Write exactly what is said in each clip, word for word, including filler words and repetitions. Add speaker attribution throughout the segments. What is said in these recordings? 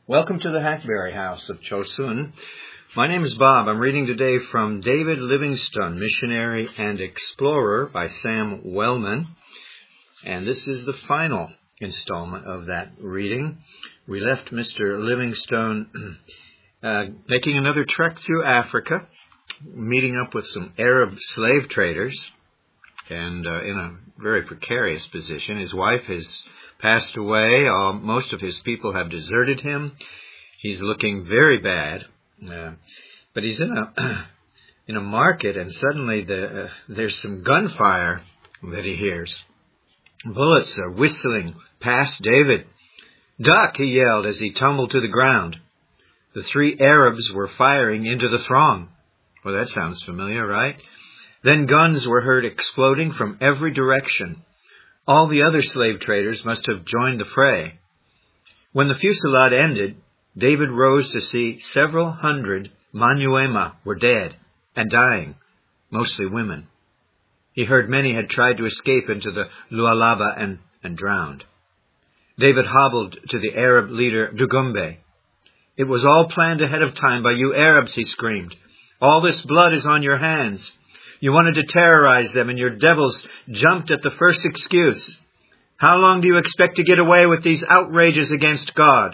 Speaker 1: Welcome to the Hackberry House of Chosun. My name is Bob. I'm reading today from David Livingstone, Missionary and Explorer by Sam Wellman. And this is the final installment of that reading. We left Mister Livingstone uh, making another trek through Africa, meeting up with some Arab slave traders, and uh, in a very precarious position. His wife has passed away. Uh, most of his people have deserted him. He's looking very bad. Uh, but he's in a in a market, and suddenly the, uh, there's some gunfire that he hears. Bullets are whistling past David. "Duck!" he yelled as he tumbled to the ground. The three Arabs were firing into the throng. Well, that sounds familiar, right? Then guns were heard exploding from every direction. All the other slave traders must have joined the fray. When the fusillade ended, David rose to see several hundred Manyuema were dead and dying, mostly women. He heard many had tried to escape into the Lualaba and, and drowned. David hobbled to the Arab leader Dugumbe. "It was all planned ahead of time by you Arabs," he screamed. "All this blood is on your hands. You wanted to terrorize them, and your devils jumped at the first excuse. How long do you expect to get away with these outrages against God?"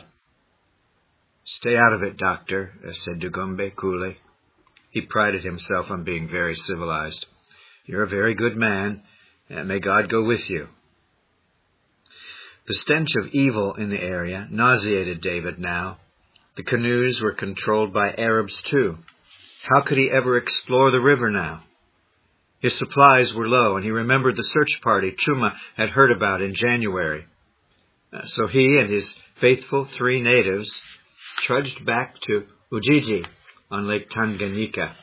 Speaker 1: "Stay out of it, Doctor," said Dugumbe coolly. He prided himself on being very civilized. "You're a very good man, and may God go with you." The stench of evil in the area nauseated David now. The canoes were controlled by Arabs too. How could he ever explore the river now? His supplies were low, and he remembered the search party Chuma had heard about in January. Uh, so he and his faithful three natives trudged back to Ujiji on Lake Tanganyika.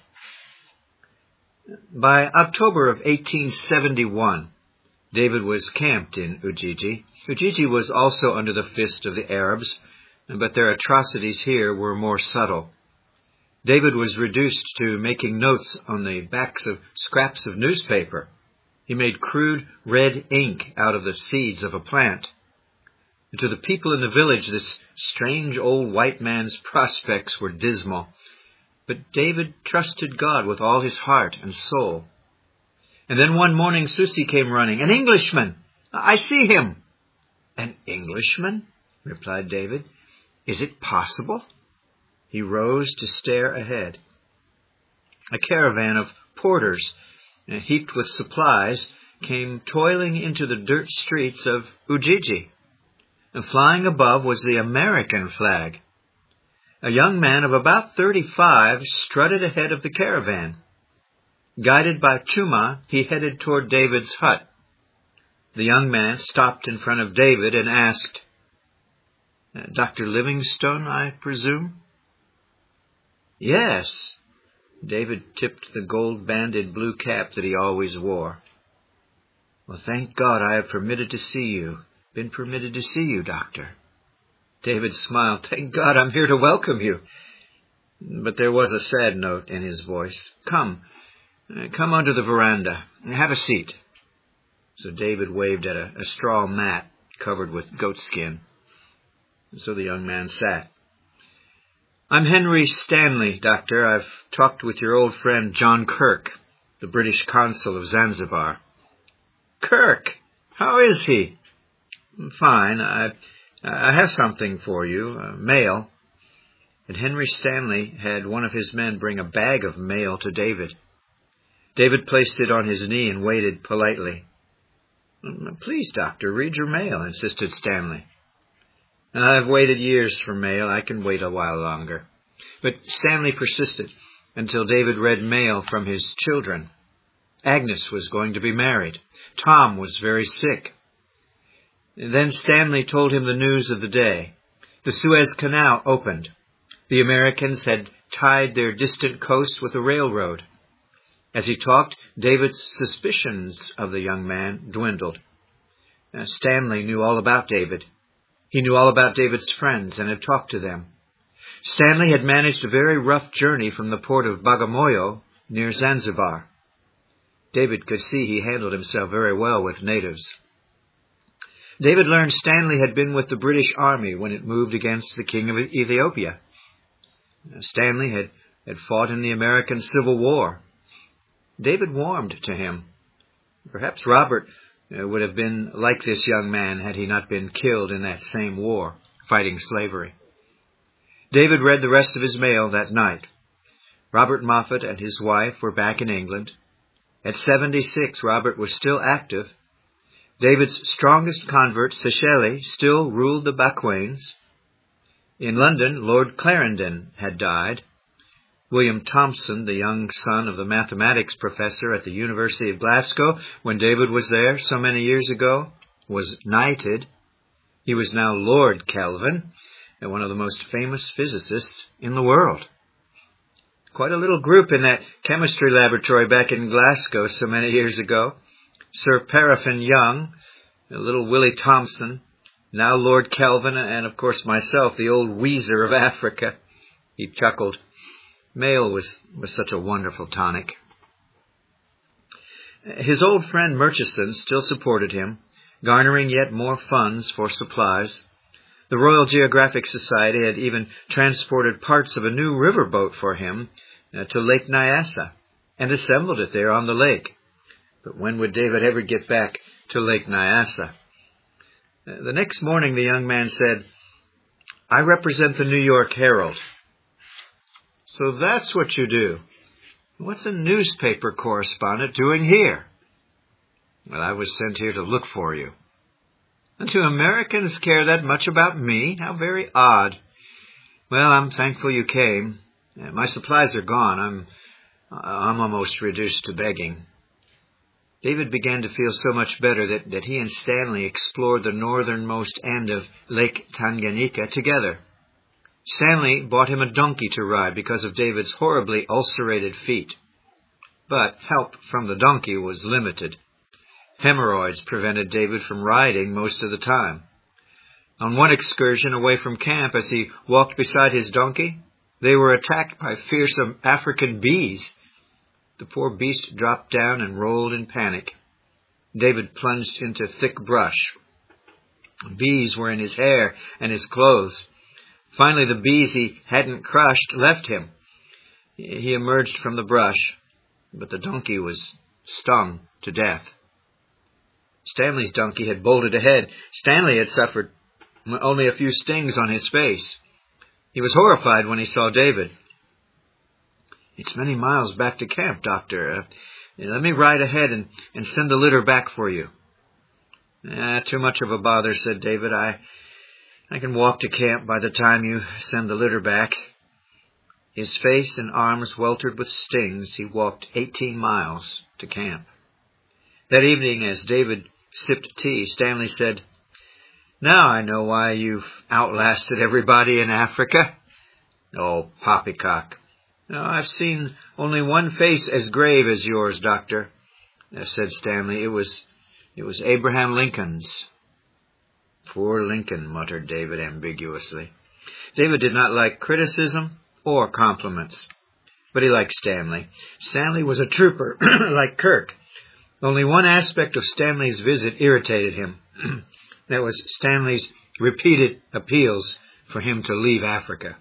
Speaker 1: By October of eighteen seventy-one, David was camped in Ujiji. Ujiji was also under the fist of the Arabs, but their atrocities here were more subtle. David was reduced to making notes on the backs of scraps of newspaper. He made crude red ink out of the seeds of a plant. And to the people in the village, this strange old white man's prospects were dismal. But David trusted God with all his heart and soul. And then one morning Susie came running. "An Englishman! I see him!" "An Englishman?" replied David. "Is it possible?" He rose to stare ahead. A caravan of porters, heaped with supplies, came toiling into the dirt streets of Ujiji. And flying above was the American flag. A young man of about thirty-five strutted ahead of the caravan. Guided by Chuma, he headed toward David's hut. The young man stopped in front of David and asked, "Doctor Livingstone, I presume?" "Yes." David tipped the gold-banded blue cap that he always wore. "Well, thank God I have permitted to see you. Been permitted to see you, Doctor." David smiled. "Thank God I'm here to welcome you." But there was a sad note in his voice. Come, come onto the veranda. Have a seat." So David waved at a, a straw mat covered with goatskin. So the young man sat. "I'm Henry Stanley, Doctor. I've talked with your old friend John Kirk, the British consul of Zanzibar." "Kirk? How is he?" "Fine. I, I have something for you, uh, mail." And Henry Stanley had one of his men bring a bag of mail to David. David placed it on his knee and waited politely. "Please, Doctor, read your mail," insisted Stanley. "I've waited years for mail. I can wait a while longer." But Stanley persisted until David read mail from his children. Agnes was going to be married. Tom was very sick. Then Stanley told him the news of the day. The Suez Canal opened. The Americans had tied their distant coast with a railroad. As he talked, David's suspicions of the young man dwindled. Uh, Stanley knew all about David. He knew all about David's friends and had talked to them. Stanley had managed a very rough journey from the port of Bagamoyo near Zanzibar. David could see he handled himself very well with natives. David learned Stanley had been with the British Army when it moved against the King of Ethiopia. Stanley had, had fought in the American Civil War. David warmed to him. Perhaps Robert uh, would have been like this young man had he not been killed in that same war, fighting slavery. David read the rest of his mail that night. Robert Moffat and his wife were back in England. At seventy-six, Robert was still active. David's strongest convert, Seychelles, still ruled the Bacquains. In London, Lord Clarendon had died. William Thomson, the young son of the mathematics professor at the University of Glasgow, when David was there so many years ago, was knighted. He was now Lord Kelvin, and one of the most famous physicists in the world. Quite a little group in that chemistry laboratory back in Glasgow so many years ago. Sir Paraffin Young, little Willie Thompson, now Lord Kelvin, and of course myself, the old Weezer of Africa. He chuckled. Mail was, was such a wonderful tonic. His old friend Murchison still supported him, garnering yet more funds for supplies. The Royal Geographic Society had even transported parts of a new riverboat for him uh, to Lake Nyassa and assembled it there on the lake. But when would David ever get back to Lake Nyassa? Uh, the next morning the young man said, "I represent the New York Herald." "So that's what you do. What's a newspaper correspondent doing here?" "Well, I was sent here to look for you." "And do Americans care that much about me? How very odd." "Well, I'm thankful you came. My supplies are gone. I'm, I'm almost reduced to begging." David began to feel so much better that, that he and Stanley explored the northernmost end of Lake Tanganyika together. Stanley bought him a donkey to ride because of David's horribly ulcerated feet. But help from the donkey was limited. Hemorrhoids prevented David from riding most of the time. On one excursion away from camp, as he walked beside his donkey, they were attacked by fearsome African bees. The poor beast dropped down and rolled in panic. David plunged into thick brush. Bees were in his hair and his clothes. Finally, the bees he hadn't crushed left him. He emerged from the brush, but the donkey was stung to death. Stanley's donkey had bolted ahead. Stanley had suffered only a few stings on his face. He was horrified when he saw David. "It's many miles back to camp, Doctor. Uh, let me ride ahead and, and send the litter back for you." Ah, too much of a bother," said David. I, I can walk to camp by the time you send the litter back." His face and arms weltered with stings, he walked eighteen miles to camp. That evening, as David sipped tea, Stanley said, "Now I know why you've outlasted everybody in Africa." "Oh, poppycock. No, I've seen only one face as grave as yours, Doctor," said Stanley. It was, it was Abraham Lincoln's." "Poor Lincoln," muttered David ambiguously. David did not like criticism or compliments, but he liked Stanley. Stanley was a trooper, like Kirk. Only one aspect of Stanley's visit irritated him. That was Stanley's repeated appeals for him to leave Africa.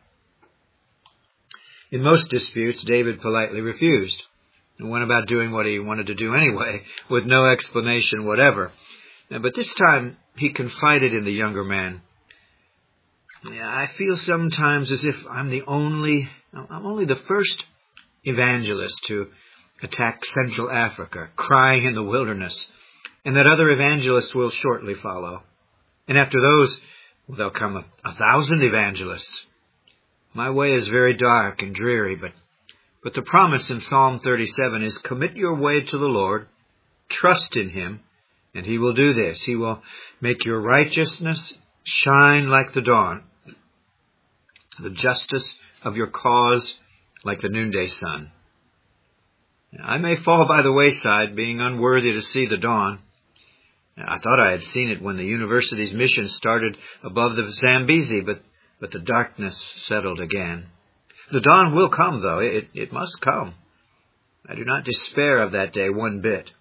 Speaker 1: In most disputes, David politely refused and went about doing what he wanted to do anyway, with no explanation whatever. But this time, he confided in the younger man. "I feel sometimes as if I'm the only, I'm only the first evangelist to attack Central Africa, crying in the wilderness, and that other evangelists will shortly follow. And after those, well, there'll come a, a thousand evangelists. My way is very dark and dreary, but, but the promise in Psalm thirty-seven is, commit your way to the Lord, trust in him, and he will do this. He will make your righteousness shine like the dawn, the justice of your cause like the noonday sun. I may fall by the wayside, being unworthy to see the dawn. I thought I had seen it when the university's mission started above the Zambezi, but, but the darkness settled again. The dawn will come, though. It, it must come. I do not despair of that day one bit.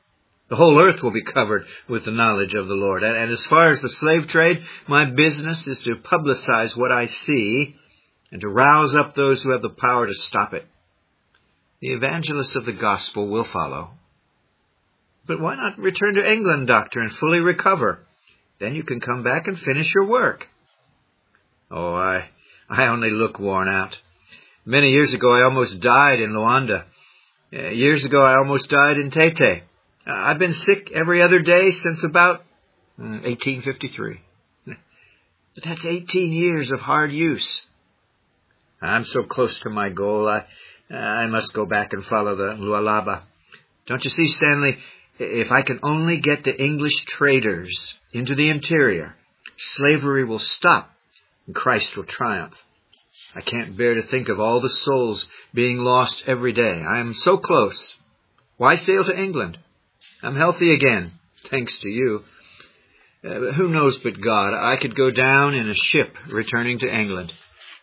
Speaker 1: The whole earth will be covered with the knowledge of the Lord. And, and as far as the slave trade, my business is to publicize what I see and to rouse up those who have the power to stop it. The evangelists of the gospel will follow. But why not return to England, Doctor, and fully recover? Then you can come back and finish your work. Oh, I, I only look worn out. Many years ago, I almost died in Luanda. Uh, years ago, I almost died in Tete. Uh, I've been sick every other day since about uh, eighteen fifty-three. But that's eighteen years of hard use. I'm so close to my goal, I, I must go back and follow the Lualaba. Don't you see, Stanley, if I can only get the English traders into the interior, slavery will stop and Christ will triumph. I can't bear to think of all the souls being lost every day. I am so close. Why sail to England? I'm healthy again, thanks to you. Uh, who knows but God? I could go down in a ship returning to England.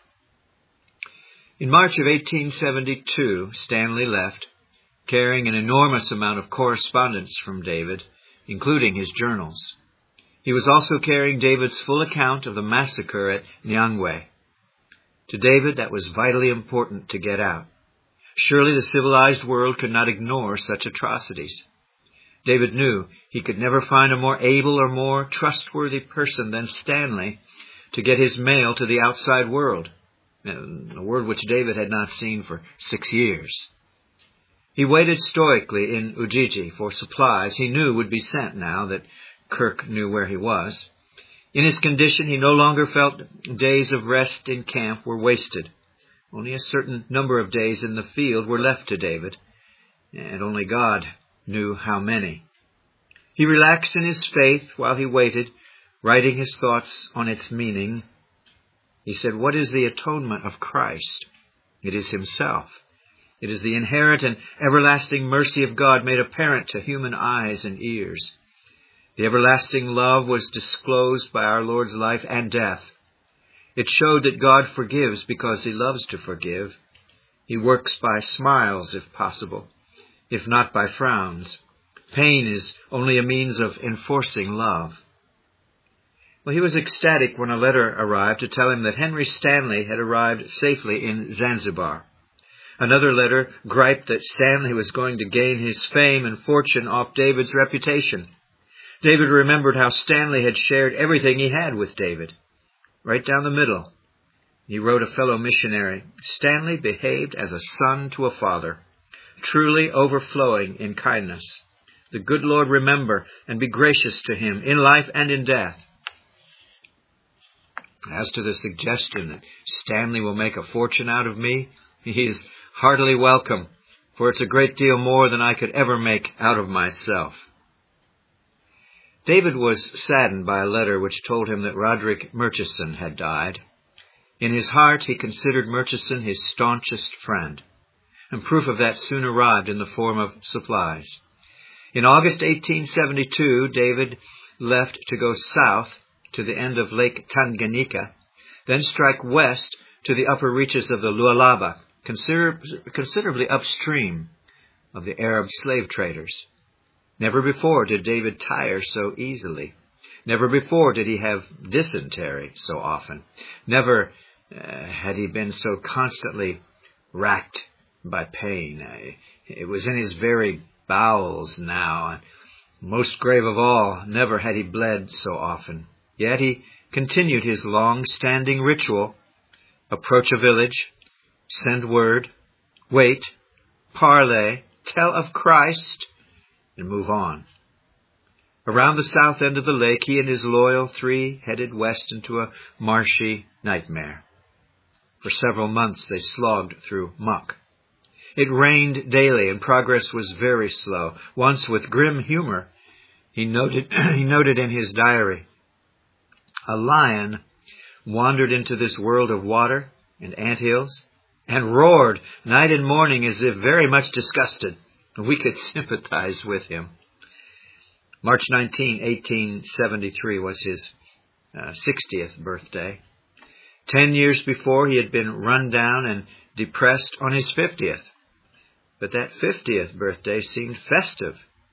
Speaker 1: In March of eighteen seventy-two, Stanley left, carrying an enormous amount of correspondence from David, including his journals. He was also carrying David's full account of the massacre at Nyangwe. To David, that was vitally important to get out. Surely the civilized world could not ignore such atrocities. David knew he could never find a more able or more trustworthy person than Stanley to get his mail to the outside world, a world which David had not seen for six years. He waited stoically in Ujiji for supplies he knew would be sent now that Kirk knew where he was. In his condition, he no longer felt days of rest in camp were wasted. Only a certain number of days in the field were left to David, and only God knew how many. He relaxed in his faith while he waited, writing his thoughts on its meaning. He said, "What is the atonement of Christ? It is himself. It is the inherent and everlasting mercy of God made apparent to human eyes and ears. The everlasting love was disclosed by our Lord's life and death. It showed that God forgives because he loves to forgive. He works by smiles, if possible, if not by frowns. Pain is only a means of enforcing love." Well, he was ecstatic when a letter arrived to tell him that Henry Stanley had arrived safely in Zanzibar. Another letter griped that Stanley was going to gain his fame and fortune off David's reputation. David remembered how Stanley had shared everything he had with David. Right down the middle, he wrote a fellow missionary, "Stanley behaved as a son to a father, truly overflowing in kindness. The good Lord remember and be gracious to him in life and in death." As to the suggestion that Stanley will make a fortune out of me, he is heartily welcome, for it's a great deal more than I could ever make out of myself. David was saddened by a letter which told him that Roderick Murchison had died. In his heart, he considered Murchison his staunchest friend, and proof of that soon arrived in the form of supplies. In August eighteen seventy-two, David left to go south to the end of Lake Tanganyika, then strike west to the upper reaches of the Lualaba, consider- considerably upstream of the Arab slave traders. Never before did David tire so easily. Never before did he have dysentery so often. Never uh, had he been so constantly racked by pain. Uh, it was in his very bowels now. And most grave of all, never had he bled so often. Yet he continued his long-standing ritual: approach a village, send word, wait, parley, tell of Christ, and move on. Around the south end of the lake, he and his loyal three headed west into a marshy nightmare. For several months they slogged through muck. It rained daily, and progress was very slow. Once, with grim humor, he noted, he noted in his diary, "A lion wandered into this world of water and anthills and roared night and morning as if very much disgusted. We could sympathize with him." March nineteenth, eighteen seventy-three was his uh, sixtieth birthday. Ten years before, he had been run down and depressed on his fiftieth. But that fiftieth birthday seemed festive.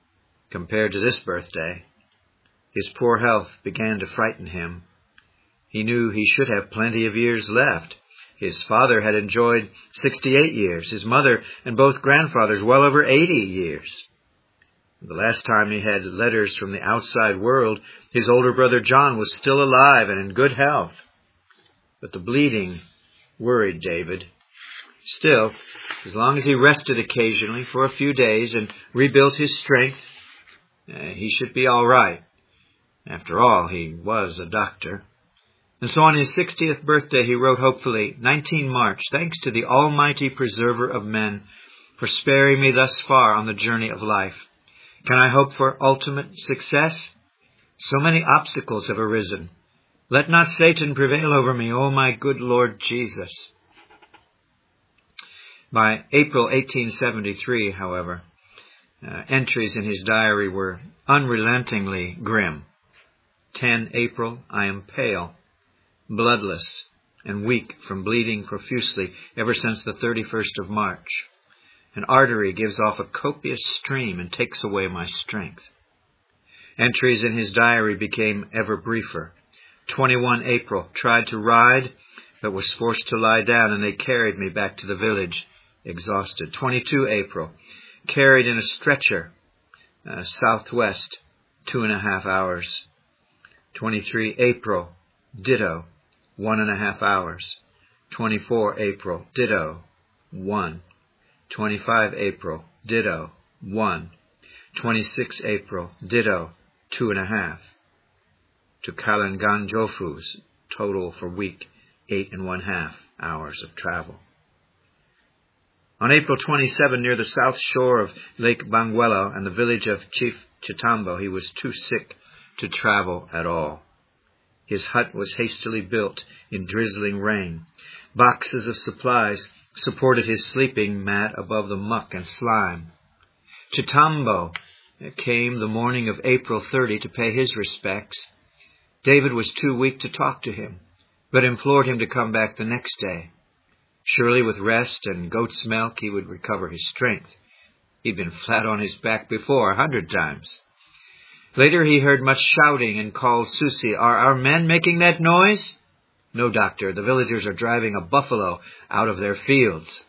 Speaker 1: compared to this birthday. His poor health began to frighten him. He knew he should have plenty of years left. His father had enjoyed sixty-eight years, his mother and both grandfathers well over eighty years. The last time he had letters from the outside world, his older brother John was still alive and in good health. But the bleeding worried David. Still, as long as he rested occasionally for a few days and rebuilt his strength, uh, he should be all right. After all, he was a doctor. And so on his sixtieth birthday, he wrote hopefully, nineteen March, thanks to the Almighty Preserver of men for sparing me thus far on the journey of life. Can I hope for ultimate success? So many obstacles have arisen. Let not Satan prevail over me, O my good Lord Jesus. By April eighteen seventy-three, however, uh, entries in his diary were unrelentingly grim. ten April, I am pale, bloodless, and weak from bleeding profusely ever since the thirty-first of March. An artery gives off a copious stream and takes away my strength. Entries in his diary became ever briefer. twenty-first April, tried to ride, but was forced to lie down, and they carried me back to the village, exhausted. twenty-second April, carried in a stretcher, uh, southwest, two and a half hours. twenty-third April, ditto, one and a half hours. twenty-fourth April, ditto, one. twenty-fifth April, ditto, one. twenty-sixth April, ditto, two and a half. To Kalanganjofus, total for week, eight and one half hours of travel. On April twenty-seventh, near the south shore of Lake Banguelo and the village of Chief Chitambo, he was too sick to travel at all. His hut was hastily built in drizzling rain. Boxes of supplies supported his sleeping mat above the muck and slime. Chitambo came the morning of April thirtieth to pay his respects. David was too weak to talk to him, but implored him to come back the next day. Surely with rest and goat's milk he would recover his strength. He'd been flat on his back before a hundred times. Later he heard much shouting and called Susi, "Are our men making that noise?" "No, doctor, the villagers are driving a buffalo out of their fields."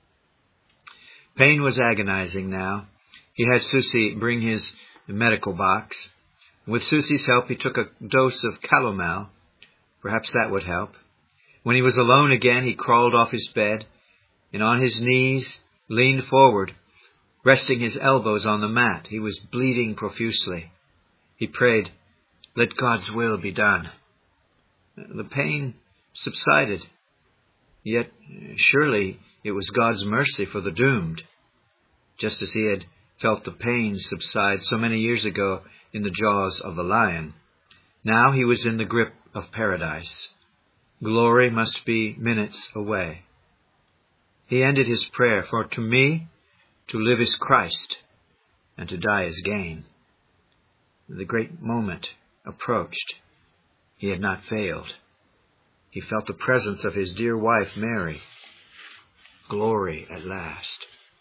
Speaker 1: Pain was agonizing now. He had Susi bring his medical box. With Susi's help, he took a dose of calomel. Perhaps that would help. When he was alone again, he crawled off his bed and on his knees leaned forward, resting his elbows on the mat. He was bleeding profusely. He prayed, "Let God's will be done." The pain subsided, yet surely it was God's mercy for the doomed, just as he had felt the pain subside so many years ago in the jaws of the lion. Now he was in the grip of paradise. Glory must be minutes away. He ended his prayer, "For to me, to live is Christ, and to die is gain." The great moment approached. He had not failed. He felt the presence of his dear wife, Mary. Glory at last.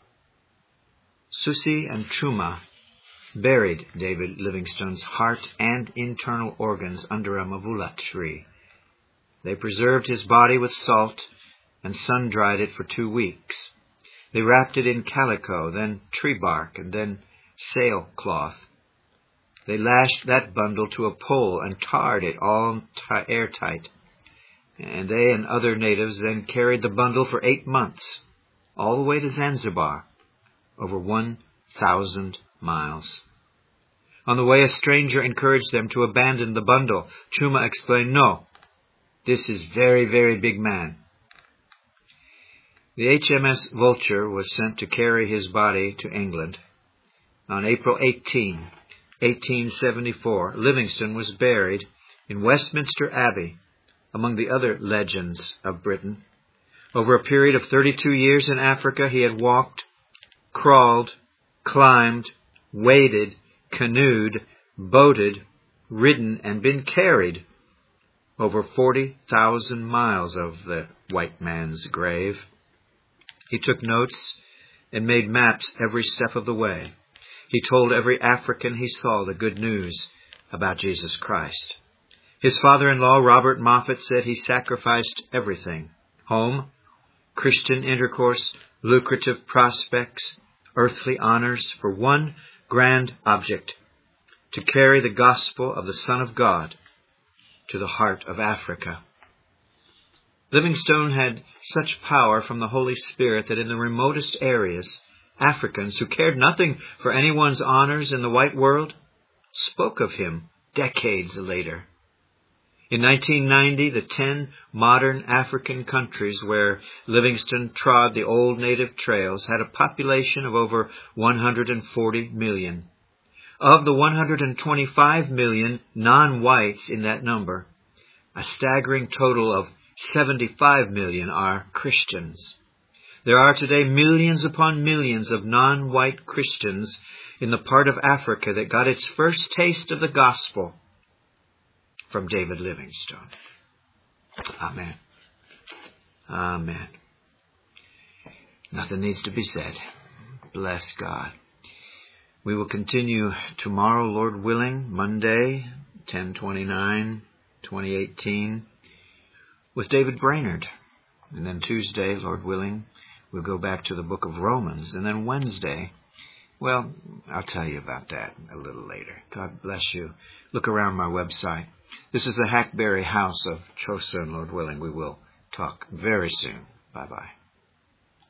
Speaker 1: Susi and Chuma buried David Livingstone's heart and internal organs under a mavula tree. They preserved his body with salt and sun-dried it for two weeks. They wrapped it in calico, then tree bark, and then sailcloth. They lashed that bundle to a pole and tarred it all t- airtight. And they and other natives then carried the bundle for eight months, all the way to Zanzibar, over one thousand miles. On the way, a stranger encouraged them to abandon the bundle. Chuma explained, "No, this is very, very big man." The H M S Vulture was sent to carry his body to England. On April eighteenth, eighteen seventy-four, Livingstone was buried in Westminster Abbey among the other legends of Britain. Over a period of thirty-two years in Africa, he had walked, crawled, climbed, waded, canoed, boated, ridden, and been carried over forty thousand miles of the white man's grave. He took notes and made maps every step of the way. He told every African he saw the good news about Jesus Christ. His father-in-law, Robert Moffat, said he sacrificed everything: home, Christian intercourse, lucrative prospects, earthly honors, for one grand object: to carry the gospel of the Son of God to the heart of Africa. Livingstone had such power from the Holy Spirit that in the remotest areas, Africans who cared nothing for anyone's honors in the white world spoke of him decades later. In nineteen ninety, the ten modern African countries where Livingstone trod the old native trails had a population of over one hundred forty million. Of the one hundred twenty-five million non-whites in that number, a staggering total of seventy-five million are Christians. There are today millions upon millions of non-white Christians in the part of Africa that got its first taste of the gospel from David Livingstone. Amen. Amen. Nothing needs to be said. Bless God. We will continue tomorrow, Lord willing, Monday, ten twenty-nine, twenty eighteen, with David Brainerd. And then Tuesday, Lord willing, we'll go back to the book of Romans. And then Wednesday, well, I'll tell you about that a little later. God bless you. Look around my website. This is the Hackberry House of Chosun, Lord willing. We will talk very soon. Bye-bye.